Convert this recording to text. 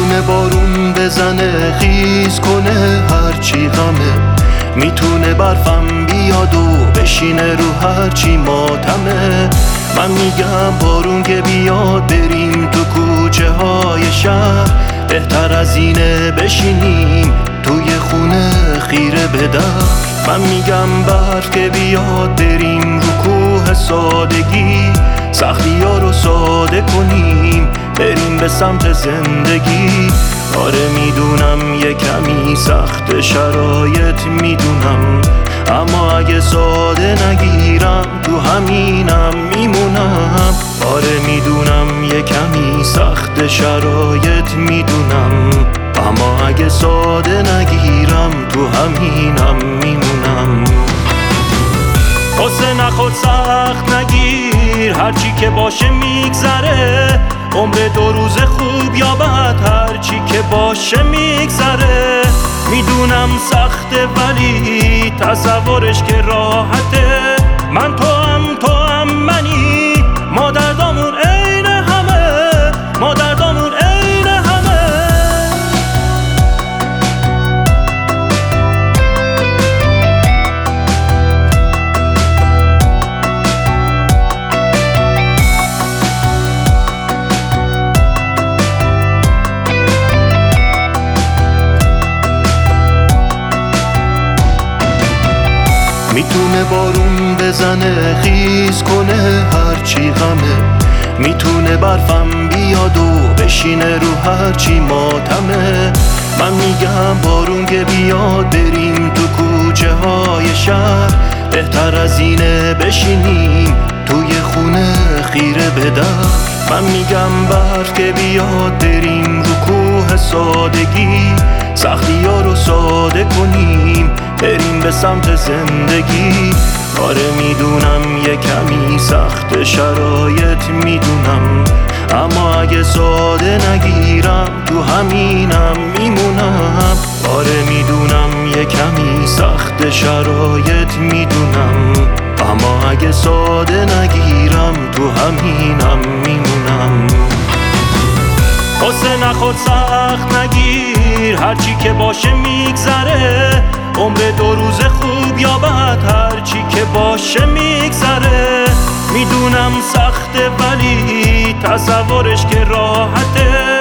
میتونه بارون بزنه خیز کنه هرچی غمه، میتونه برفم بیاد و بشینه رو هرچی ماتمه. من میگم بارون که بیاد بریم تو کوچه های شهر، بهتر از اینه بشینیم توی خونه خیره به در. من میگم برف که بیاد بریم رو کوه سادگی، سختی ها رو ساده کنیم بریم به سمت زندگی. آره میدونم یه کمی سخت شرایط میدونم، اما اگه ساده نگیرم تو همینم میمونم. آره میدونم یه کمی سخت شرایط میدونم، اما اگه ساده نگیرم تو همینم میمونم. قصه نخود سخت نگیر، هرچی که باشه میگذره. عمر 2 روز خوب یا بد هرچی که باشه میگذره. میدونم سخته ولی تصورش که راحته. من تو هم منی، ما دردامون عین همه، ما دردامون عین همه. میتونه بارون بزنه خیز کنه هرچی غمه، میتونه برفم بیاد و بشینه رو هرچی ماتمه. من میگم بارون که بیاد بریم تو کوچه های شهر، بهتر از اینه بشینیم توی خونه خیره به در. من میگم برف که بیاد بریم رو کوه سادگی، سختی ها رو ساده کنیم بریم به سمت زندگی. آره میدونم یه کمی سخت شرایط میدونم، اما اگه ساده نگیرم تو همینم میمونم. آره میدونم یه کمی سخت شرایط میدونم، اما اگه ساده نگیرم تو همینم میمونم. قصه نخود سخت نگیر، هرچی که باشه میگذره. عمر 2 روز خوب یا بد هرچی که باشه میگذره. میدونم سخته ولی تصورش که راحته.